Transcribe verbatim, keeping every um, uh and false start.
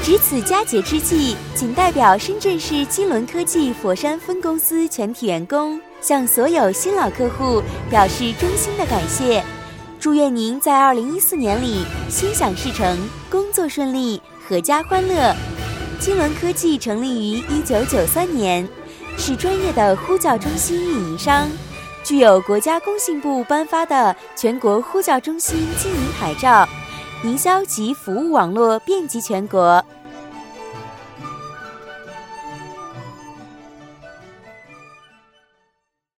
值此佳节之际，仅代表深圳市金轮科技佛山分公司全体员工，向所有新老客户表示衷心的感谢。祝愿您在二零一四年里心想事成，工作顺利，阖家欢乐。金轮科技成立于一九九三年，是专业的呼叫中心运营商，具有国家工信部颁发的全国呼叫中心经营牌照，营销及服务网络遍及全国。